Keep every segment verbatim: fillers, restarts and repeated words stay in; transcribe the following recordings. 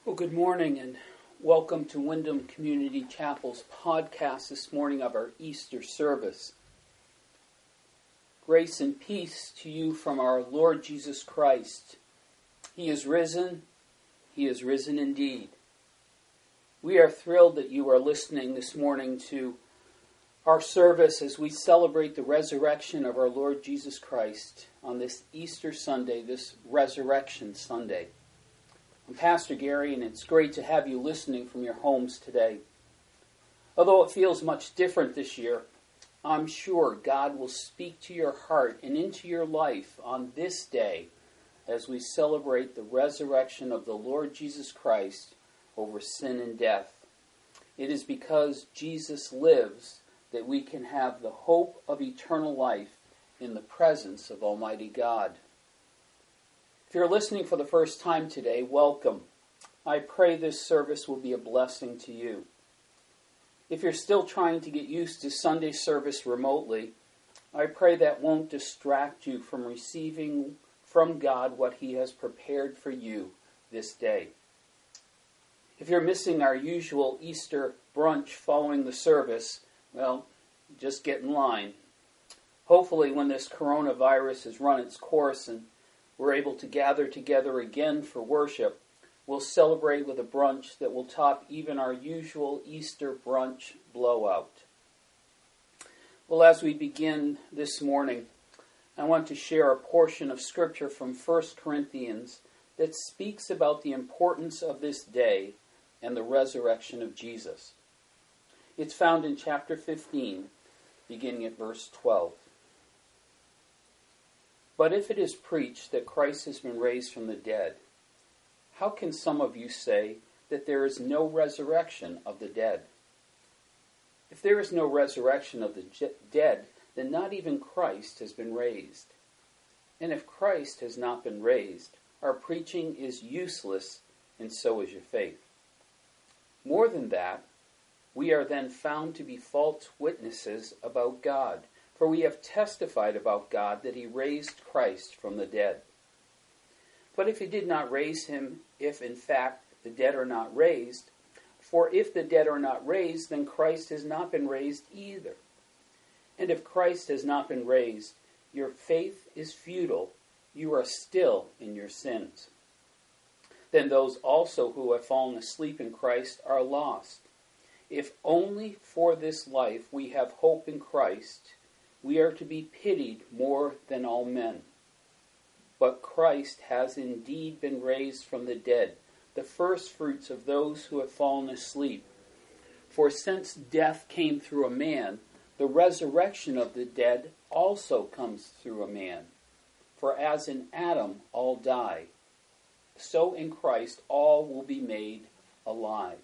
Well, good morning and welcome to Wyndham Community Chapel's podcast this morning of our Easter service. Grace and peace to you from our Lord Jesus Christ. He is risen. He is risen indeed. We are thrilled that you are listening this morning to our service as we celebrate the resurrection of our Lord Jesus Christ on this Easter Sunday, this Resurrection Sunday. I'm Pastor Gary, and it's great to have you listening from your homes today. Although it feels much different this year, I'm sure God will speak to your heart and into your life on this day as we celebrate the resurrection of the Lord Jesus Christ over sin and death. It is because Jesus lives that we can have the hope of eternal life in the presence of Almighty God. If you're listening for the first time today, welcome. I pray this service will be a blessing to you. If you're still trying to get used to Sunday service remotely, I pray that won't distract you from receiving from God what He has prepared for you this day. If you're missing our usual Easter brunch following the service, well, just get in line. Hopefully when this coronavirus has run its course and we're able to gather together again for worship, we'll celebrate with a brunch that will top even our usual Easter brunch blowout. Well, as we begin this morning, I want to share a portion of Scripture from First Corinthians that speaks about the importance of this day and the resurrection of Jesus. It's found in chapter fifteen, beginning at verse twelve. But if it is preached that Christ has been raised from the dead, how can some of you say that there is no resurrection of the dead? If there is no resurrection of the dead, then not even Christ has been raised. And if Christ has not been raised, our preaching is useless, and so is your faith. More than that, we are then found to be false witnesses about God. For we have testified about God that He raised Christ from the dead. But if He did not raise Him, if in fact the dead are not raised, for if the dead are not raised, then Christ has not been raised either. And if Christ has not been raised, your faith is futile, you are still in your sins. Then those also who have fallen asleep in Christ are lost. If only for this life we have hope in Christ, we are to be pitied more than all men. But Christ has indeed been raised from the dead, the firstfruits of those who have fallen asleep. For since death came through a man, the resurrection of the dead also comes through a man. For as in Adam all die, so in Christ all will be made alive.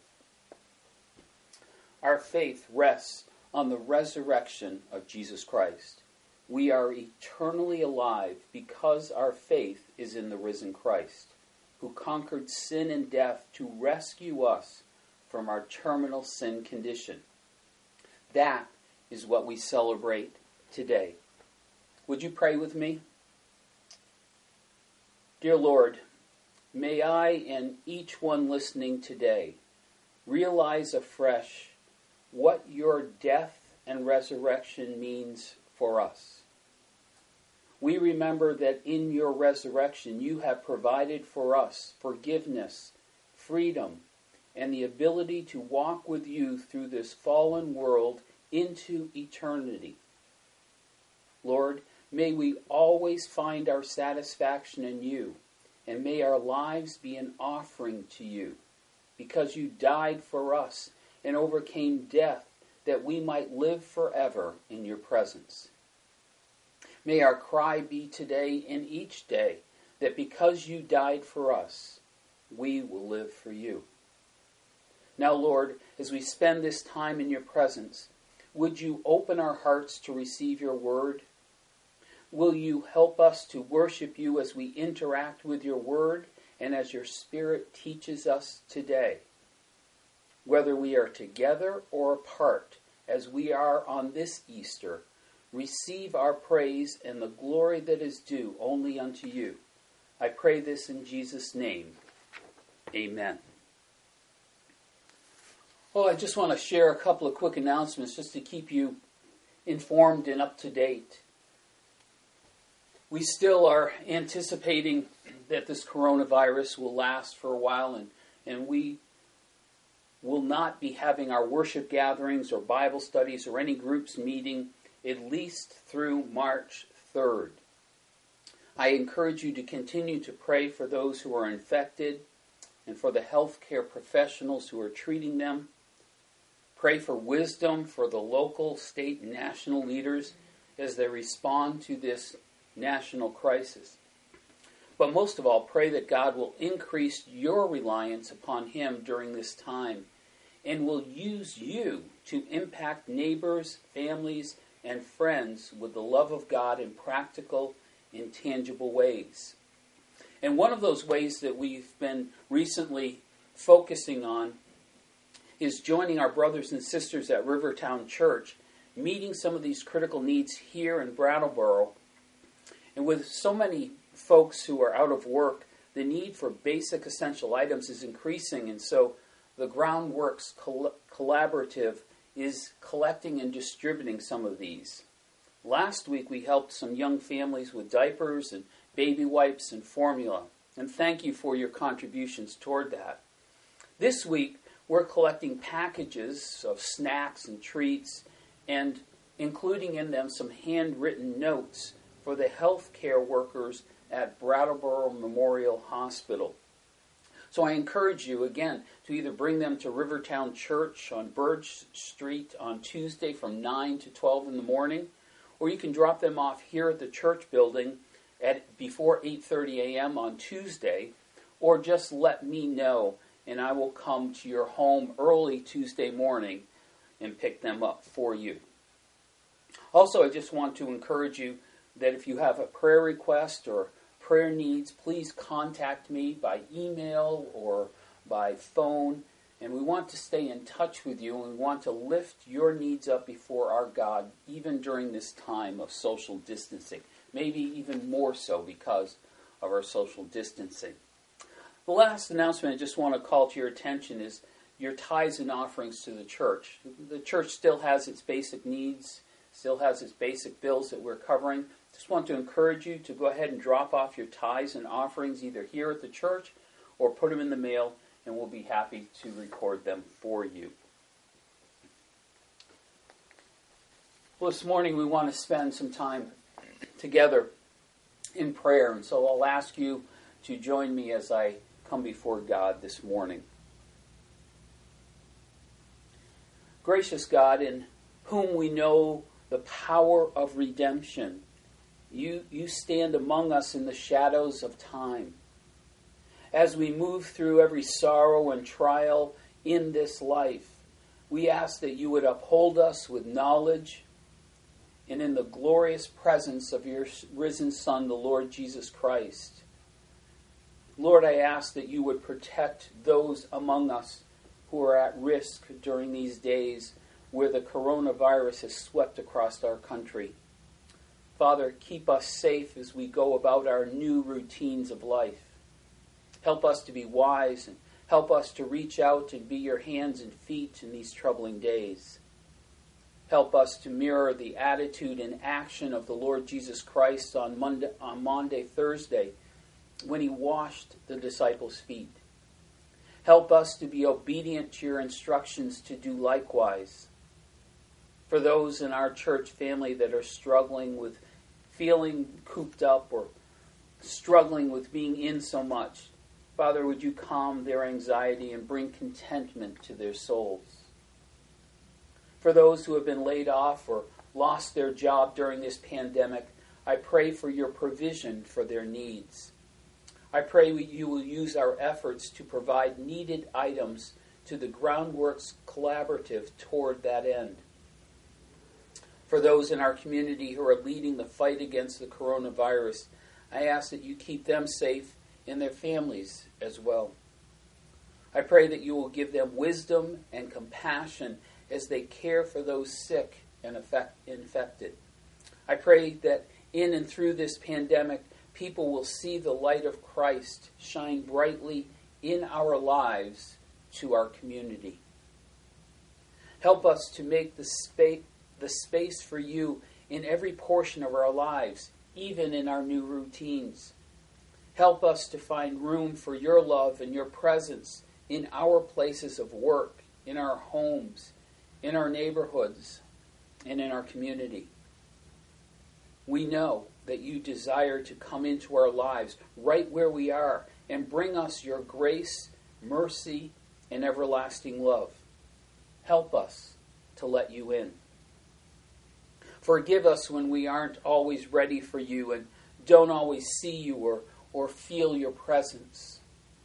Our faith rests on the resurrection of Jesus Christ. We are eternally alive because our faith is in the risen Christ, who conquered sin and death to rescue us from our terminal sin condition. That is what we celebrate today. Would you pray with me? Dear Lord, may I and each one listening today realize afresh what your death and resurrection means for us. We remember that in your resurrection you have provided for us forgiveness, freedom, and the ability to walk with you through this fallen world into eternity. Lord, may we always find our satisfaction in you, and may our lives be an offering to you, because you died for us and overcame death that we might live forever in your presence. May our cry be today and each day that because you died for us, we will live for you. Now, Lord, as we spend this time in your presence, would you open our hearts to receive your word? Will you help us to worship you as we interact with your word and as your Spirit teaches us today? Whether we are together or apart, as we are on this Easter, receive our praise and the glory that is due only unto you. I pray this in Jesus' name. Amen. Well, I just want to share a couple of quick announcements just to keep you informed and up to date. We still are anticipating that this coronavirus will last for a while, and, and we will not be having our worship gatherings or Bible studies or any groups meeting at least through March third. I encourage you to continue to pray for those who are infected and for the healthcare professionals who are treating them. Pray for wisdom for the local, state, and national leaders as they respond to this national crisis. But most of all, pray that God will increase your reliance upon Him during this time and will use you to impact neighbors, families, and friends with the love of God in practical, intangible ways. And one of those ways that we've been recently focusing on is joining our brothers and sisters at Rivertown Church, meeting some of these critical needs here in Brattleboro. And with so many folks who are out of work, the need for basic essential items is increasing, and so the Groundworks Coll- Collaborative is collecting and distributing some of these. Last week we helped some young families with diapers and baby wipes and formula, and thank you for your contributions toward that. This week we're collecting packages of snacks and treats and including in them some handwritten notes for the healthcare workers at Brattleboro Memorial Hospital. So I encourage you, again, to either bring them to Rivertown Church on Burge Street on Tuesday from nine to twelve in the morning, or you can drop them off here at the church building at before eight thirty a.m. on Tuesday, or just let me know, and I will come to your home early Tuesday morning and pick them up for you. Also, I just want to encourage you that if you have a prayer request or prayer needs, please contact me by email or by phone. And we want to stay in touch with you, and we want to lift your needs up before our God, even during this time of social distancing. Maybe even more so because of our social distancing. The last announcement I just want to call to your attention is your tithes and offerings to the church. The church still has its basic needs, still has its basic bills that we're covering. Just want to encourage you to go ahead and drop off your tithes and offerings either here at the church or put them in the mail, and we'll be happy to record them for you. Well, this morning we want to spend some time together in prayer, and so I'll ask you to join me as I come before God this morning. Gracious God, in whom we know the power of redemption, You, you stand among us in the shadows of time. As we move through every sorrow and trial in this life, we ask that you would uphold us with knowledge and in the glorious presence of your risen Son, the Lord Jesus Christ. Lord, I ask that you would protect those among us who are at risk during these days where the coronavirus has swept across our country. Father, keep us safe as we go about our new routines of life. Help us to be wise and help us to reach out and be your hands and feet in these troubling days. Help us to mirror the attitude and action of the Lord Jesus Christ on Monday, on Maundy Thursday when he washed the disciples' feet. Help us to be obedient to your instructions to do likewise. For those in our church family that are struggling with feeling cooped up or struggling with being in so much, Father, would you calm their anxiety and bring contentment to their souls? For those who have been laid off or lost their job during this pandemic, I pray for your provision for their needs. I pray you will use our efforts to provide needed items to the Groundworks Collaborative toward that end. For those in our community who are leading the fight against the coronavirus, I ask that you keep them safe and their families as well. I pray that you will give them wisdom and compassion as they care for those sick and affect, infected. I pray that in and through this pandemic, people will see the light of Christ shine brightly in our lives to our community. Help us to make the space, the space for you in every portion of our lives, even in our new routines. Help us to find room for your love and your presence in our places of work, in our homes, in our neighborhoods, and in our community. We know that you desire to come into our lives right where we are and bring us your grace, mercy, and everlasting love. Help us to let you in. Forgive us when we aren't always ready for you and don't always see you or, or feel your presence.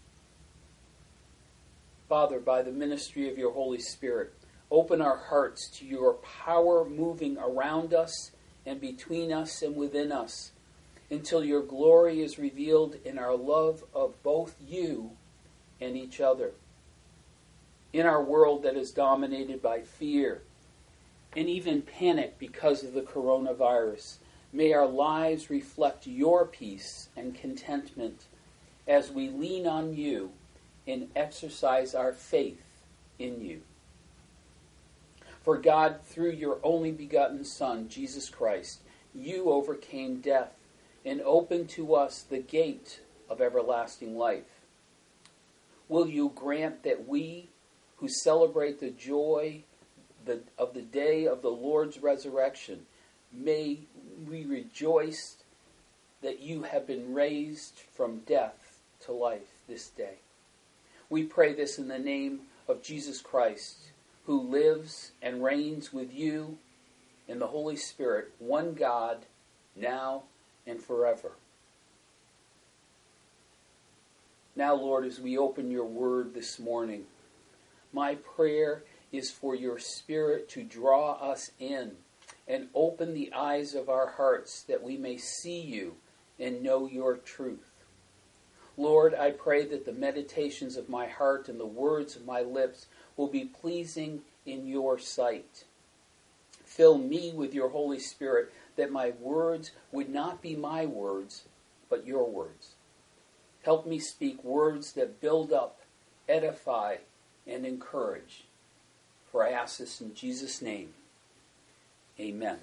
Father, by the ministry of your Holy Spirit, open our hearts to your power moving around us and between us and within us until your glory is revealed in our love of both you and each other. In our world that is dominated by fear and even panic because of the coronavirus, may our lives reflect your peace and contentment as we lean on you and exercise our faith in you. For God, through your only begotten Son, Jesus Christ, you overcame death and opened to us the gate of everlasting life. Will you grant that we, who celebrate the joy of the day of the Lord's resurrection, may we rejoice that you have been raised from death to life this day. We pray this in the name of Jesus Christ, who lives and reigns with you in the Holy Spirit, one God, now and forever. Now, Lord, as we open your word this morning, my prayer is for your Spirit to draw us in and open the eyes of our hearts that we may see you and know your truth. Lord, I pray that the meditations of my heart and the words of my lips will be pleasing in your sight. Fill me with your Holy Spirit, that my words would not be my words, but your words. Help me speak words that build up, edify, and encourage. For I ask this in Jesus' name. Amen.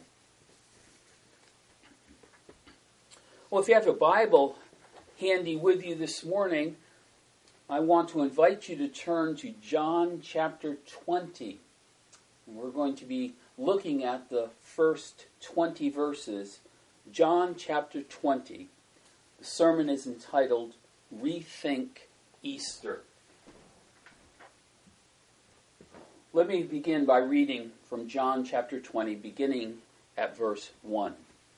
Well, if you have a Bible handy with you this morning, I want to invite you to turn to John chapter twenty. And we're going to be looking at the first twenty verses. John chapter twenty. The sermon is entitled, Rethink Easter. Let me begin by reading from John chapter twenty, beginning at verse one.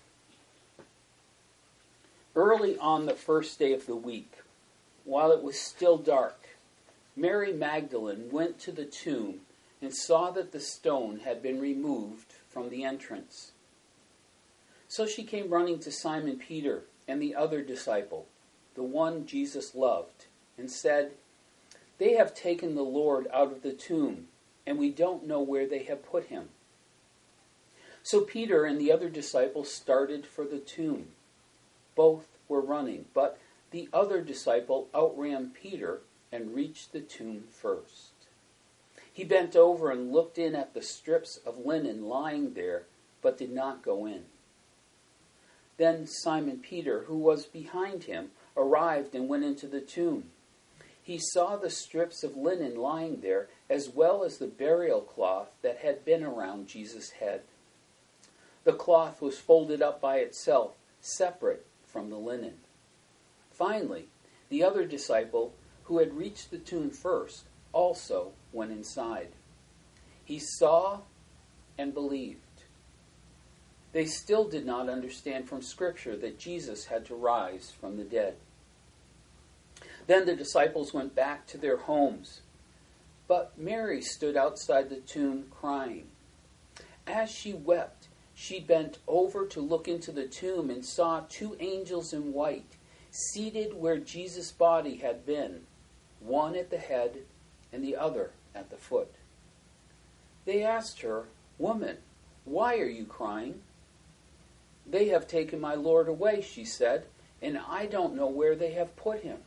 Early on the first day of the week, while it was still dark, Mary Magdalene went to the tomb and saw that the stone had been removed from the entrance. So she came running to Simon Peter and the other disciple, the one Jesus loved, and said, "They have taken the Lord out of the tomb, and we don't know where they have put him." So Peter and the other disciple started for the tomb. Both were running, but the other disciple outran Peter and reached the tomb first. He bent over and looked in at the strips of linen lying there, but did not go in. Then Simon Peter, who was behind him, arrived and went into the tomb. He saw the strips of linen lying there, as well as the burial cloth that had been around Jesus' head. The cloth was folded up by itself, separate from the linen. Finally, the other disciple, who had reached the tomb first, also went inside. He saw and believed. They still did not understand from Scripture that Jesus had to rise from the dead. Then the disciples went back to their homes. But Mary stood outside the tomb crying. As she wept, she bent over to look into the tomb and saw two angels in white, seated where Jesus' body had been, one at the head and the other at the foot. They asked her, "Woman, why are you crying?" "They have taken my Lord away," she said, "and I don't know where they have put him."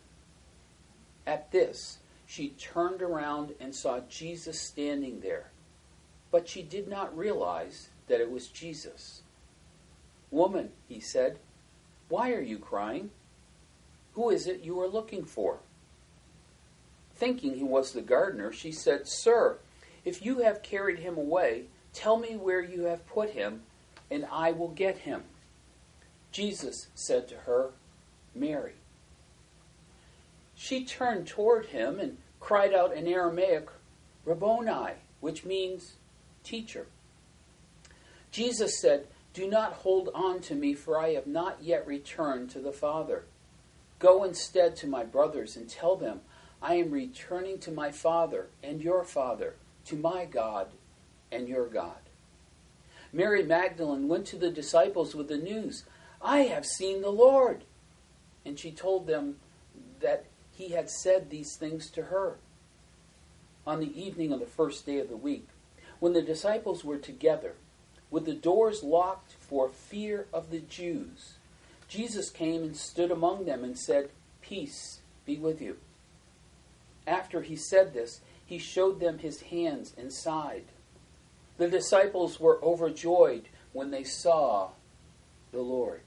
At this, she turned around and saw Jesus standing there, but she did not realize that it was Jesus. "Woman," he said, "why are you crying? Who is it you are looking for?" Thinking he was the gardener, she said, "Sir, if you have carried him away, tell me where you have put him, and I will get him." Jesus said to her, "Mary." She turned toward him and cried out in Aramaic, "Rabboni," which means teacher. Jesus said, "Do not hold on to me, for I have not yet returned to the Father. Go instead to my brothers and tell them, I am returning to my Father and your Father, to my God and your God." Mary Magdalene went to the disciples with the news, "I have seen the Lord." And she told them that he had said these things to her. On the evening of the first day of the week, when the disciples were together, with the doors locked for fear of the Jews, Jesus came and stood among them and said, "Peace be with you." After he said this, he showed them his hands and side. The disciples were overjoyed when they saw the Lord.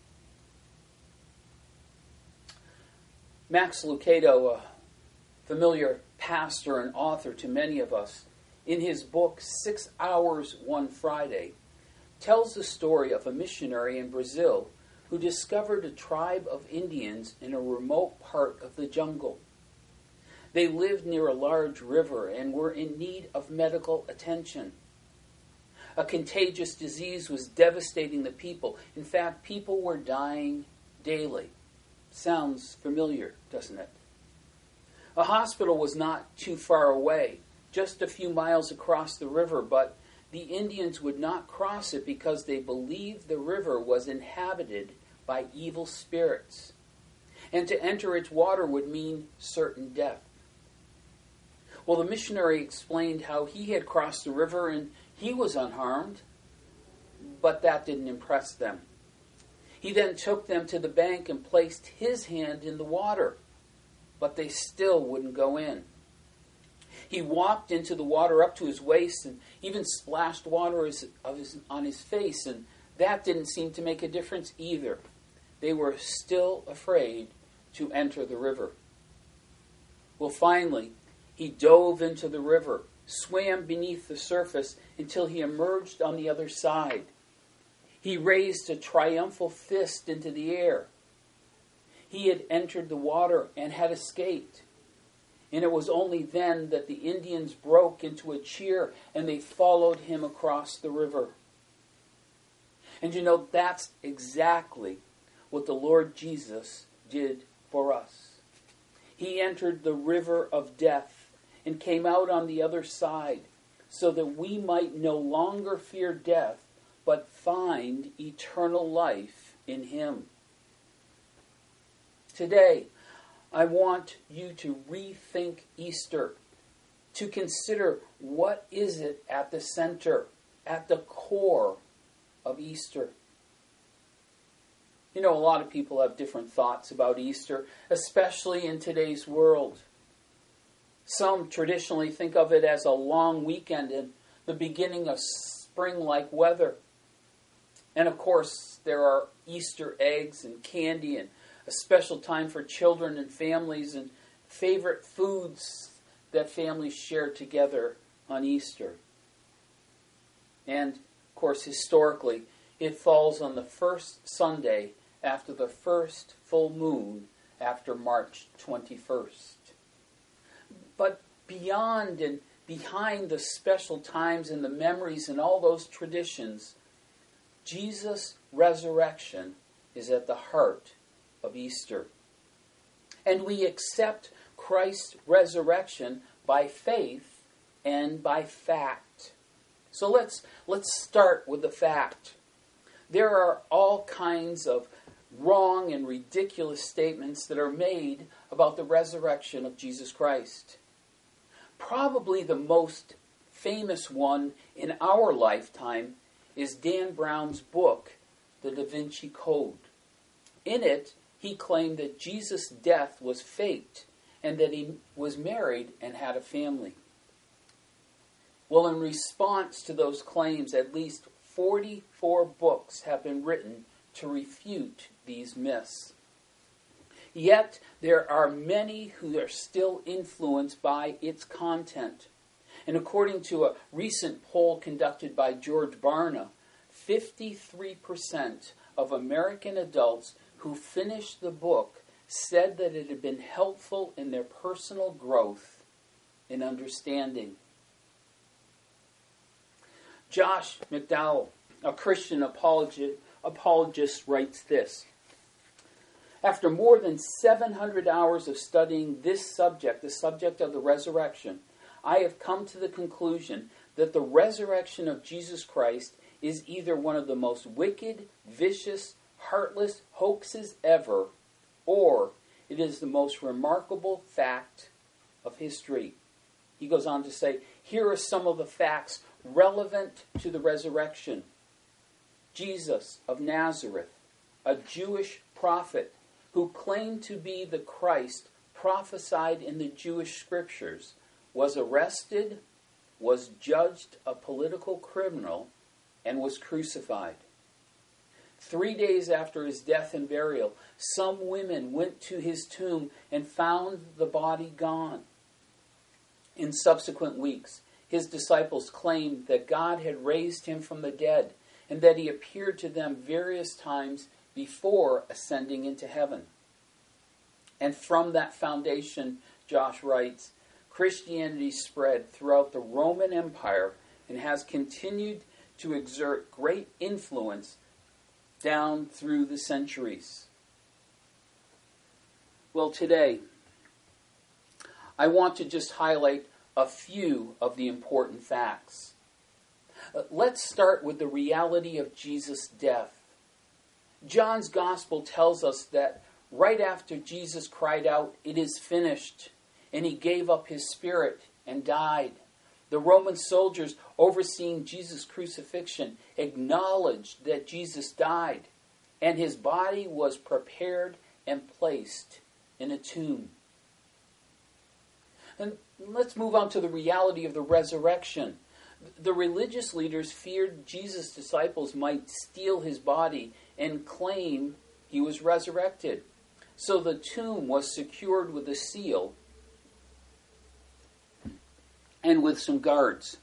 Max Lucado, a familiar pastor and author to many of us, in his book Six Hours One Friday, tells the story of a missionary in Brazil who discovered a tribe of Indians in a remote part of the jungle. They lived near a large river and were in need of medical attention. A contagious disease was devastating the people. In fact, people were dying daily. Sounds familiar, doesn't it? A hospital was not too far away, just a few miles across the river, but the Indians would not cross it because they believed the river was inhabited by evil spirits, and to enter its water would mean certain death. Well, the missionary explained how he had crossed the river and he was unharmed, but that didn't impress them. He then took them to the bank and placed his hand in the water, but they still wouldn't go in. He walked into the water up to his waist and even splashed water of his, on his face, and that didn't seem to make a difference either. They were still afraid to enter the river. Well, finally, he dove into the river, swam beneath the surface until he emerged on the other side. He raised a triumphal fist into the air. He had entered the water and had escaped. And it was only then that the Indians broke into a cheer and they followed him across the river. And you know, that's exactly what the Lord Jesus did for us. He entered the river of death and came out on the other side so that we might no longer fear death, but find eternal life in him. Today, I want you to rethink Easter, to consider what is it at the center, at the core of Easter. You know, a lot of people have different thoughts about Easter, especially in today's world. Some traditionally think of it as a long weekend and the beginning of spring-like weather. And of course, there are Easter eggs and candy and a special time for children and families and favorite foods that families share together on Easter. And, of course, historically, it falls on the first Sunday after the first full moon after March twenty-first. But beyond and behind the special times and the memories and all those traditions, Jesus' resurrection is at the heart of Easter. And we accept Christ's resurrection by faith and by fact. So let's let's start with the fact. There are all kinds of wrong and ridiculous statements that are made about the resurrection of Jesus Christ. Probably the most famous one in our lifetime is Dan Brown's book, The Da Vinci Code. In it, he claimed that Jesus' death was faked and that he was married and had a family. Well, in response to those claims, at least forty-four books have been written to refute these myths. Yet, there are many who are still influenced by its content. And according to a recent poll conducted by George Barna, fifty-three percent of American adults who finished the book said that it had been helpful in their personal growth and understanding. Josh McDowell, a Christian apologist, apologist, writes this: after more than seven hundred hours of studying this subject, the subject of the resurrection, I have come to the conclusion that the resurrection of Jesus Christ is either one of the most wicked, vicious, heartless hoaxes ever, or it is the most remarkable fact of history. He goes on to say, here are some of the facts relevant to the resurrection. Jesus of Nazareth, a Jewish prophet who claimed to be the Christ prophesied in the Jewish scriptures, was arrested, was judged a political criminal, and was crucified. Three days after his death and burial, some women went to his tomb and found the body gone. In subsequent weeks, his disciples claimed that God had raised him from the dead and that he appeared to them various times before ascending into heaven. And from that foundation, Josh writes, Christianity spread throughout the Roman Empire and has continued to exert great influence down through the centuries. Well, today, I want to just highlight a few of the important facts. Uh, let's start with the reality of Jesus' death. John's Gospel tells us that right after Jesus cried out, "It is finished," and he gave up his spirit and died, the Roman soldiers overseeing Jesus' crucifixion acknowledged that Jesus died, and his body was prepared and placed in a tomb. And let's move on to the reality of the resurrection. The religious leaders feared Jesus' disciples might steal his body and claim he was resurrected. So the tomb was secured with a seal and with some guards.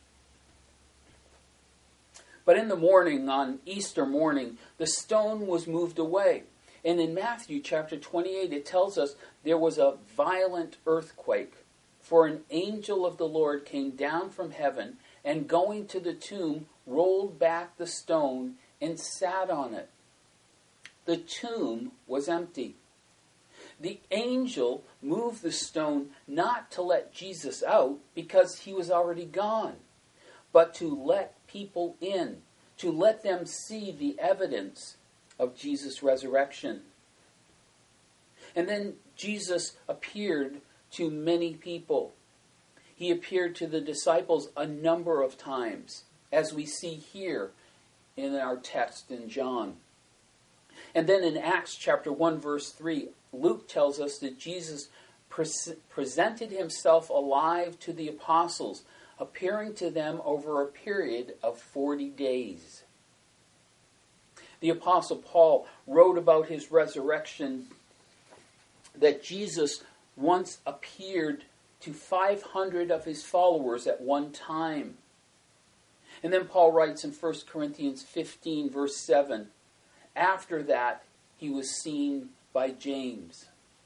But in the morning, on Easter morning, the stone was moved away. And in Matthew chapter twenty-eight, it tells us there was a violent earthquake. For an angel of the Lord came down from heaven and going to the tomb, rolled back the stone and sat on it. The tomb was empty. The angel moved the stone not to let Jesus out because he was already gone, but to let people in, to let them see the evidence of Jesus' resurrection. And then Jesus appeared to many people. He appeared to the disciples a number of times, as we see here in our text in John. And then in Acts chapter one, verse three, Luke tells us that Jesus pre- presented himself alive to the apostles, appearing to them over a period of forty days. The apostle Paul wrote about his resurrection that Jesus once appeared to five hundred of his followers at one time. And then Paul writes in First Corinthians fifteen, verse seven, after that he was seen by James.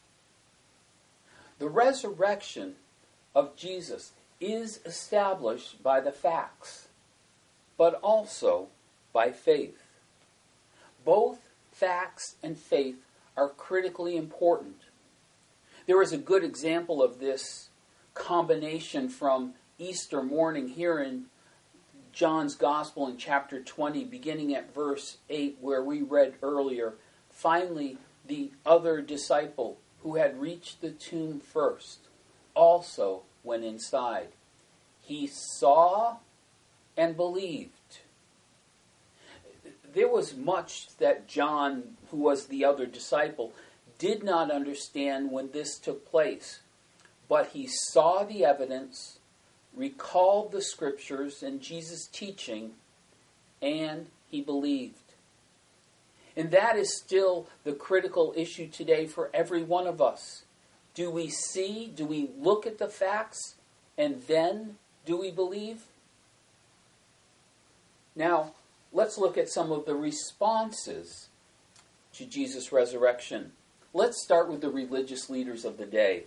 The resurrection of Jesus is established by the facts, but also by faith. Both facts and faith are critically important. There is a good example of this combination from Easter morning here in John's Gospel in chapter twenty, beginning at verse eight, where we read earlier. Finally, the other disciple who had reached the tomb first also went inside. He saw and believed. There was much that John, who was the other disciple, did not understand when this took place. But he saw the evidence, recalled the scriptures and Jesus' teaching, and he believed. And that is still the critical issue today for every one of us. Do we see, do we look at the facts, and then do we believe? Now, let's look at some of the responses to Jesus' resurrection. Let's start with the religious leaders of the day.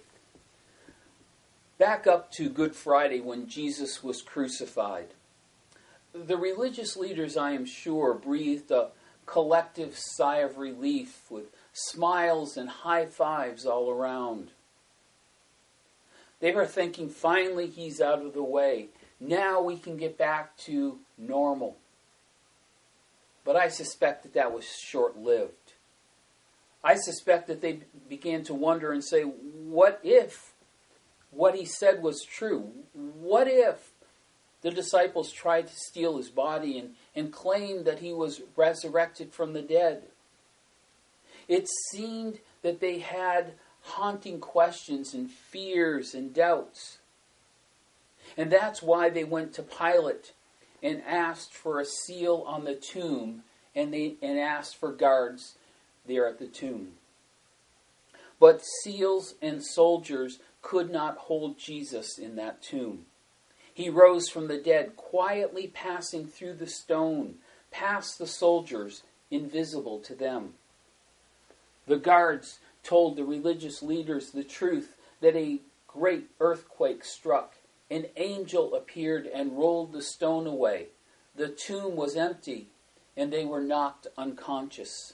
Back up to Good Friday when Jesus was crucified. The religious leaders, I am sure, breathed a collective sigh of relief with smiles and high fives all around. They were thinking, finally he's out of the way. Now we can get back to normal. But I suspect that that was short-lived. I suspect that they began to wonder and say, what if what he said was true? What if the disciples tried to steal his body and, and claim that he was resurrected from the dead? It seemed that they had haunting questions and fears and doubts. And that's why they went to Pilate and asked for a seal on the tomb, and they and asked for guards there at the tomb. But seals and soldiers could not hold Jesus in that tomb. He rose from the dead, quietly passing through the stone, past the soldiers, invisible to them. The guards told the religious leaders the truth that a great earthquake struck. An angel appeared and rolled the stone away. The tomb was empty, and they were knocked unconscious.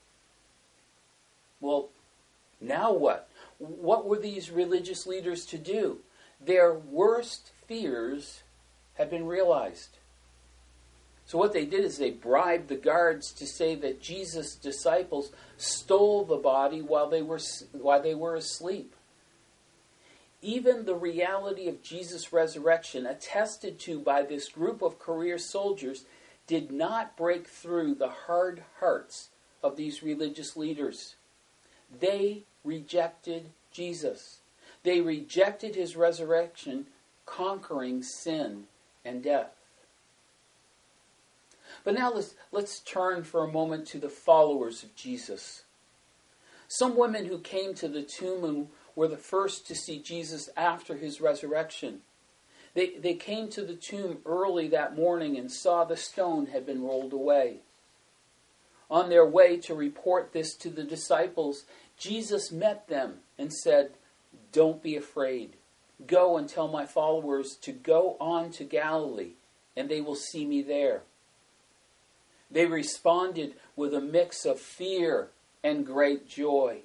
Well, now what? What were these religious leaders to do? Their worst fears had been realized. So what they did is they bribed the guards to say that Jesus' disciples stole the body while they were while they were asleep. Even the reality of Jesus' resurrection, attested to by this group of career soldiers, did not break through the hard hearts of these religious leaders. They rejected Jesus. They rejected his resurrection, conquering sin and death. But now let's, let's turn for a moment to the followers of Jesus. Some women who came to the tomb and were the first to see Jesus after his resurrection. They, they came to the tomb early that morning and saw the stone had been rolled away. On their way to report this to the disciples, Jesus met them and said, "Don't be afraid. Go and tell my followers to go on to Galilee, and they will see me there." They responded with a mix of fear and great joy.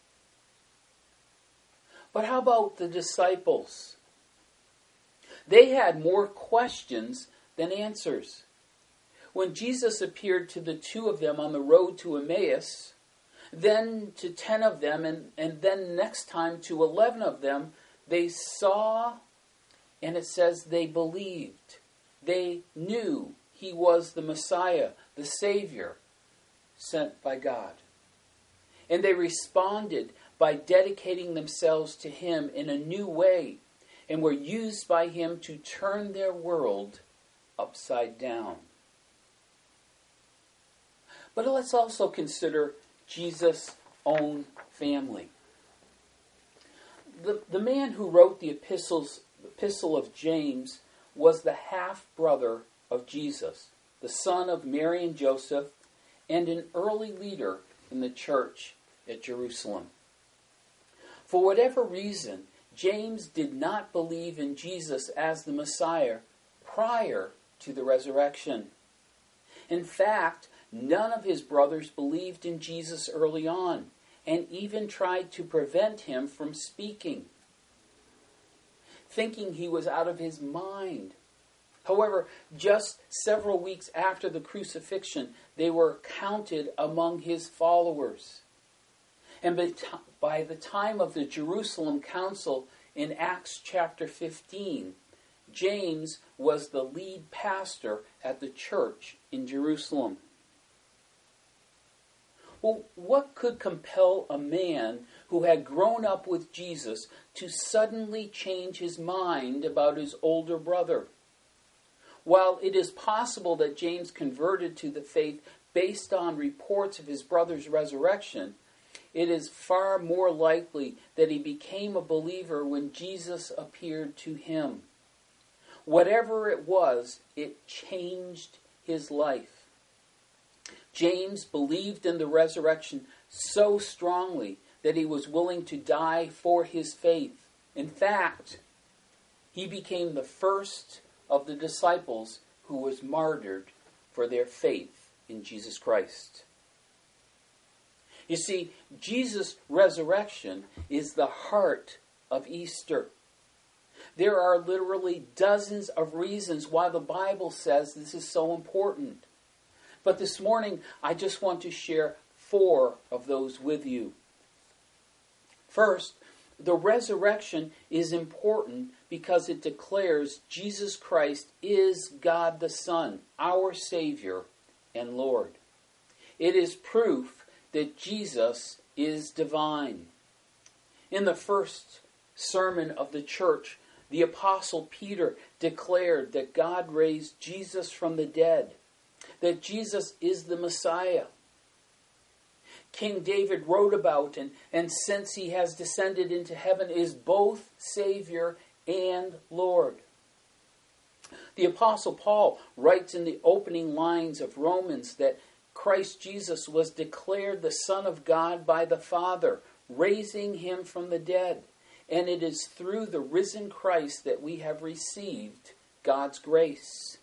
But how about the disciples? They had more questions than answers. When Jesus appeared to the two of them on the road to Emmaus, then to ten of them, and, and then next time to eleven of them, they saw, and it says they believed. They knew he was the Messiah, the Savior, sent by God. And they responded by dedicating themselves to him in a new way, and were used by him to turn their world upside down. But let's also consider Jesus' own family. The, the man who wrote the epistles, epistle of James was the half-brother of Jesus, the son of Mary and Joseph, and an early leader in the church at Jerusalem. For whatever reason, James did not believe in Jesus as the Messiah prior to the resurrection. In fact, none of his brothers believed in Jesus early on, and even tried to prevent him from speaking, thinking he was out of his mind. However, just several weeks after the crucifixion, they were counted among his followers. And by the time of the Jerusalem Council in Acts chapter fifteen, James was the lead pastor at the church in Jerusalem. Well, what could compel a man who had grown up with Jesus to suddenly change his mind about his older brother. While it is possible that James converted to the faith based on reports of his brother's resurrection, it is far more likely that he became a believer when Jesus appeared to him. Whatever it was, it changed his life. James believed in the resurrection so strongly that he was willing to die for his faith. In fact, he became the first of the disciples who was martyred for their faith in Jesus Christ. You see, Jesus' resurrection is the heart of Easter. There are literally dozens of reasons why the Bible says this is so important. But this morning, I just want to share four of those with you. First, the resurrection is important because it declares Jesus Christ is God the Son, our Savior and Lord. It is proof that Jesus is divine. In the first sermon of the church, the Apostle Peter declared that God raised Jesus from the dead, that Jesus is the Messiah. King David wrote about, and, and since he has descended into heaven, is both Savior and Lord. The Apostle Paul writes in the opening lines of Romans that Christ Jesus was declared the Son of God by the Father, raising him from the dead. And it is through the risen Christ that we have received God's grace.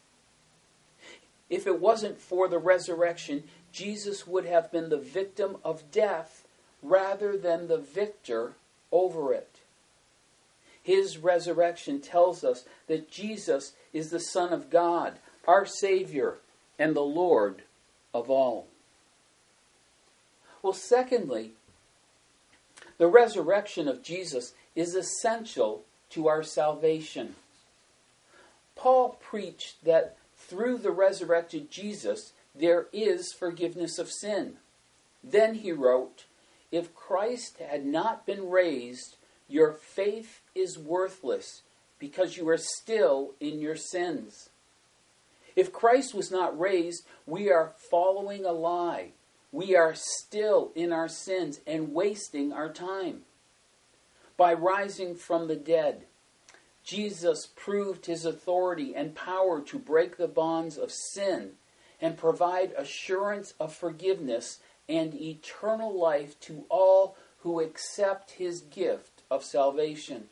If it wasn't for the resurrection, Jesus would have been the victim of death rather than the victor over it. His resurrection tells us that Jesus is the Son of God, our Savior, and the Lord of all. Well, secondly, the resurrection of Jesus is essential to our salvation. Paul preached that through the resurrected Jesus, there is forgiveness of sin. Then he wrote, "If Christ had not been raised, your faith is worthless because you are still in your sins." If Christ was not raised, we are following a lie. We are still in our sins and wasting our time. By rising from the dead, Jesus proved his authority and power to break the bonds of sin and provide assurance of forgiveness and eternal life to all who accept his gift of salvation.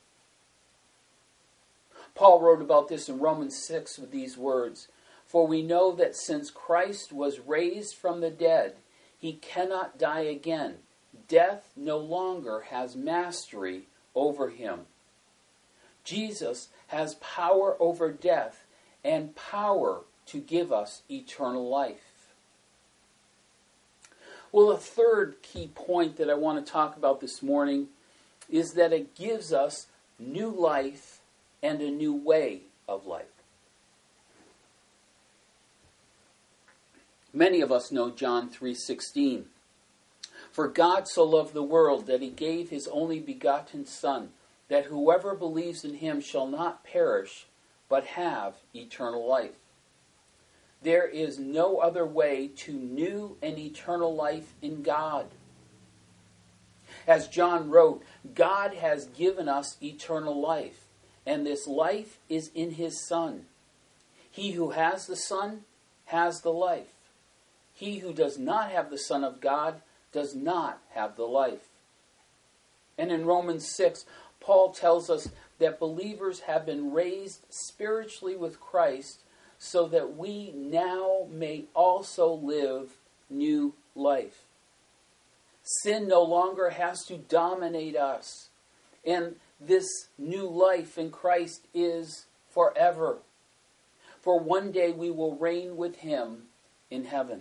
Paul wrote about this in Romans six with these words, "For we know that since Christ was raised from the dead, he cannot die again. Death no longer has mastery over him." Jesus has power over death and power to give us eternal life. Well, a third key point that I want to talk about this morning is that it gives us new life and a new way of life. Many of us know John three sixteen. "For God so loved the world that he gave his only begotten Son, that whoever believes in him shall not perish, but have eternal life." There is no other way to new and eternal life in God. As John wrote, God has given us eternal life, and this life is in his Son. He who has the Son has the life. He who does not have the Son of God does not have the life. And in Romans six, Paul tells us that believers have been raised spiritually with Christ so that we now may also live new life. Sin no longer has to dominate us, and this new life in Christ is forever. For one day we will reign with him in heaven.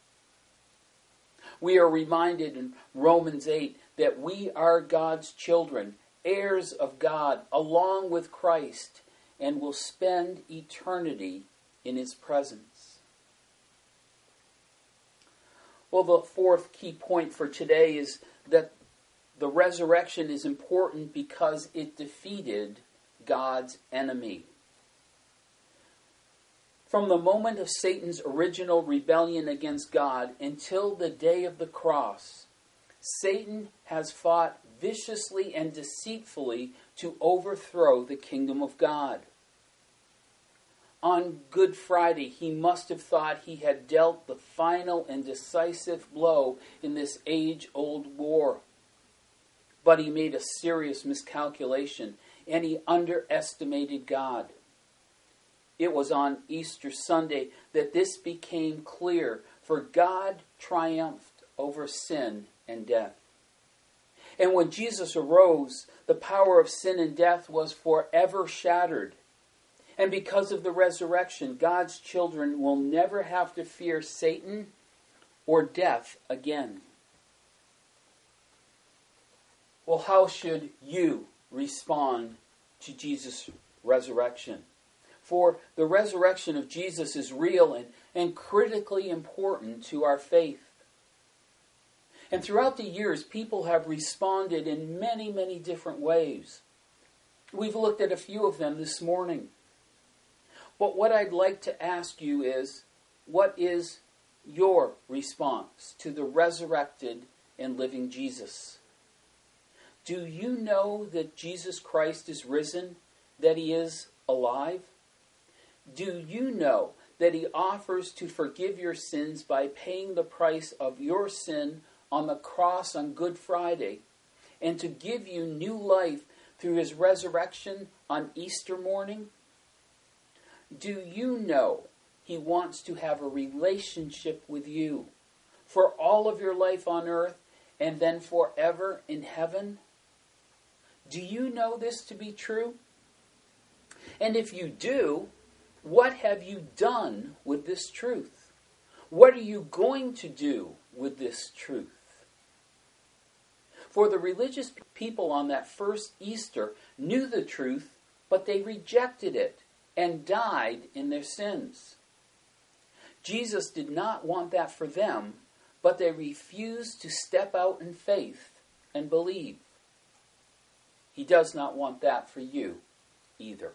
We are reminded in Romans eight that we are God's children, heirs of God, along with Christ, and will spend eternity in his presence. Well, the fourth key point for today is that the resurrection is important because it defeated God's enemy. From the moment of Satan's original rebellion against God until the day of the cross, Satan has fought viciously and deceitfully to overthrow the kingdom of God. On Good Friday, he must have thought he had dealt the final and decisive blow in this age-old war. But he made a serious miscalculation, and he underestimated God. It was on Easter Sunday that this became clear, for God triumphed over sin and death. And when Jesus arose, the power of sin and death was forever shattered. And because of the resurrection, God's children will never have to fear Satan or death again. Well, how should you respond to Jesus' resurrection? For the resurrection of Jesus is real and, and critically important to our faith. And throughout the years, people have responded in many, many different ways. We've looked at a few of them this morning. But what I'd like to ask you is, what is your response to the resurrected and living Jesus? Do you know that Jesus Christ is risen, that he is alive? Do you know that he offers to forgive your sins by paying the price of your sin on the cross on Good Friday, and to give you new life through his resurrection on Easter morning? Do you know he wants to have a relationship with you for all of your life on earth and then forever in heaven? Do you know this to be true? And if you do, what have you done with this truth? What are you going to do with this truth? For the religious people on that first Easter knew the truth, but they rejected it and died in their sins. Jesus did not want that for them, but they refused to step out in faith and believe. He does not want that for you either.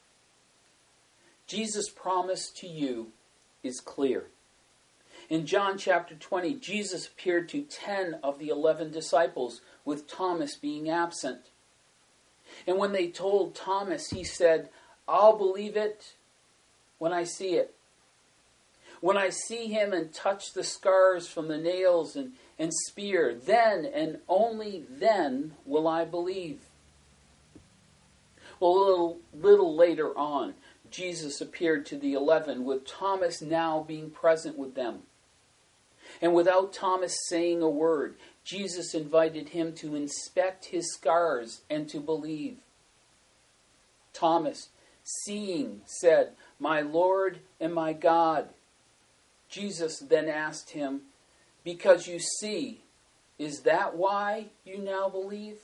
Jesus' promise to you is clear. In John chapter twenty, Jesus appeared to ten of the eleven disciples, with Thomas being absent. And when they told Thomas, he said, "I'll believe it when I see it. When I see him and touch the scars from the nails and, and spear, then and only then will I believe." Well, a little, little later on, Jesus appeared to the eleven, with Thomas now being present with them. And without Thomas saying a word, Jesus invited him to inspect his scars and to believe. Thomas, seeing, said, "My Lord and my God." Jesus then asked him, "Because you see, is that why you now believe?"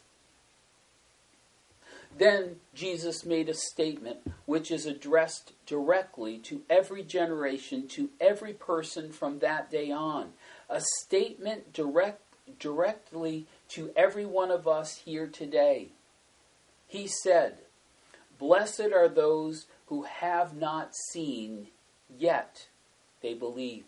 Then Jesus made a statement which is addressed directly to every generation, to every person from that day on. A statement direct, directly to every one of us here today. He said, "Blessed are those who have not seen, yet they believe."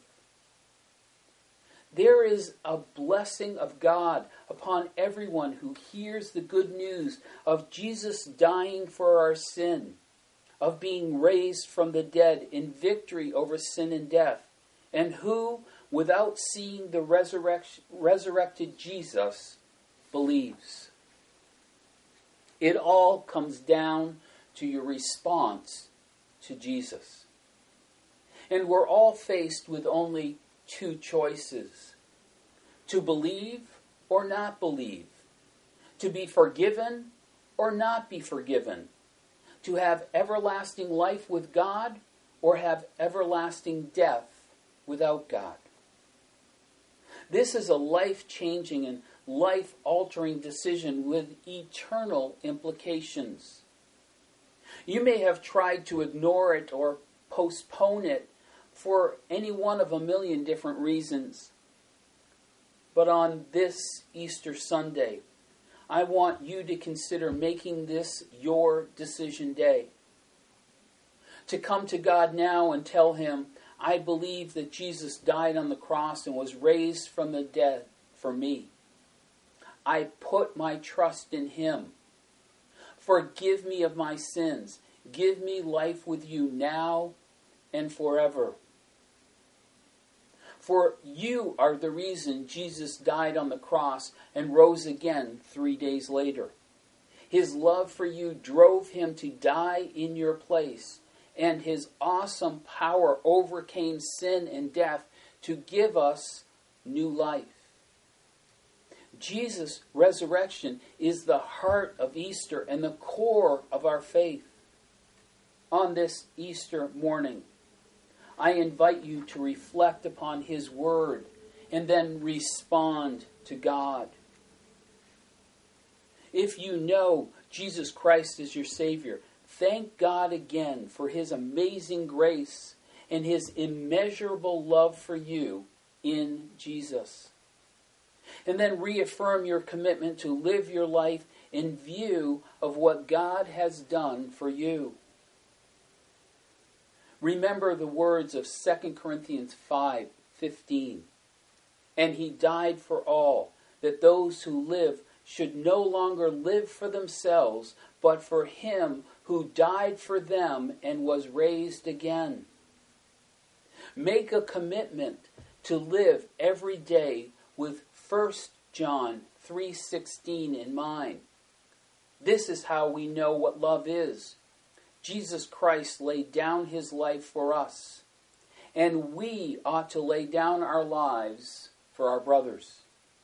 There is a blessing of God upon everyone who hears the good news of Jesus dying for our sin, of being raised from the dead in victory over sin and death, and who, without seeing the resurrection, resurrected Jesus, believes. It all comes down to your response to Jesus. And we're all faced with only two choices: to believe or not believe, to be forgiven or not be forgiven, to have everlasting life with God or have everlasting death without God. This is a life-changing and life-altering decision with eternal implications. You may have tried to ignore it or postpone it for any one of a million different reasons. But on this Easter Sunday, I want you to consider making this your decision day. To come to God now and tell Him, I believe that Jesus died on the cross and was raised from the dead for me. I put my trust in Him. Forgive me of my sins. Give me life with you now and forever. For you are the reason Jesus died on the cross and rose again three days later. His love for you drove Him to die in your place, and His awesome power overcame sin and death to give us new life. Jesus' resurrection is the heart of Easter and the core of our faith. On this Easter morning, I invite you to reflect upon His Word and then respond to God. If you know Jesus Christ is your Savior, thank God again for His amazing grace and His immeasurable love for you in Jesus. And then reaffirm your commitment to live your life in view of what God has done for you. Remember the words of Second Corinthians five fifteen. And He died for all, that those who live should no longer live for themselves, but for Him who died for them and was raised again. Make a commitment to live every day with First John three sixteen in mind. This is how we know what love is. Jesus Christ laid down His life for us, and we ought to lay down our lives for our brothers.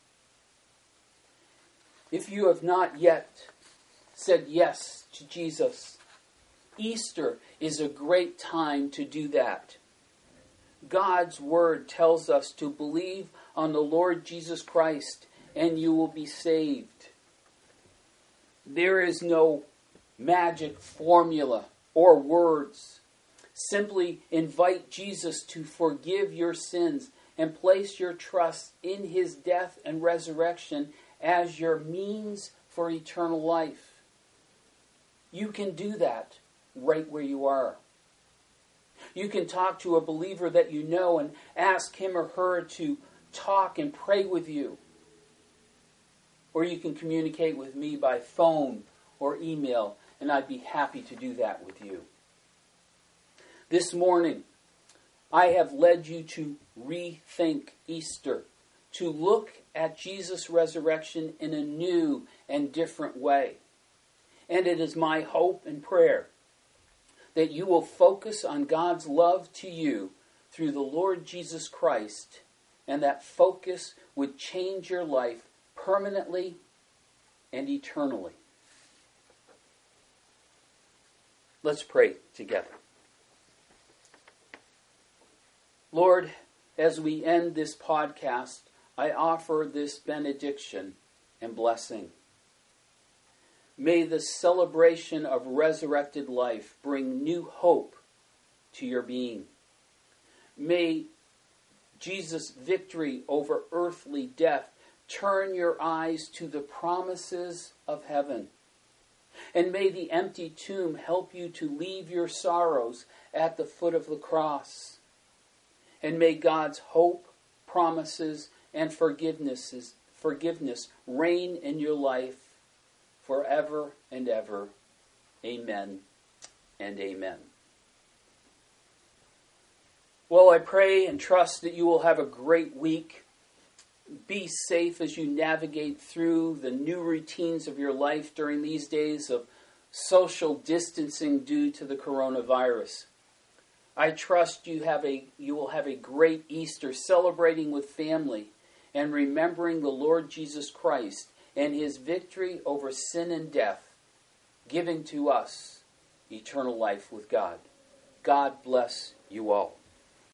If you have not yet said yes to Jesus, Easter is a great time to do that. God's Word tells us to believe on the Lord Jesus Christ, and you will be saved. There is no magic formula or words. Simply invite Jesus to forgive your sins and place your trust in His death and resurrection as your means for eternal life. You can do that right where you are. You can talk to a believer that you know and ask him or her to talk and pray with you. Or you can communicate with me by phone or email, and I'd be happy to do that with you. This morning, I have led you to rethink Easter, to look at Jesus' resurrection in a new and different way. And it is my hope and prayer that you will focus on God's love to you through the Lord Jesus Christ, and that focus would change your life permanently and eternally. Let's pray together. Lord, as we end this podcast, I offer this benediction and blessing. May the celebration of resurrected life bring new hope to your being. May Jesus' victory over earthly death turn your eyes to the promises of heaven. And may the empty tomb help you to leave your sorrows at the foot of the cross. And may God's hope, promises, and forgiveness, forgiveness reign in your life forever and ever. Amen and amen. Well, I pray and trust that you will have a great week. Be safe as you navigate through the new routines of your life during these days of social distancing due to the coronavirus. I trust you have a you will have a great Easter, celebrating with family and remembering the Lord Jesus Christ and His victory over sin and death, giving to us eternal life with God. God bless you all.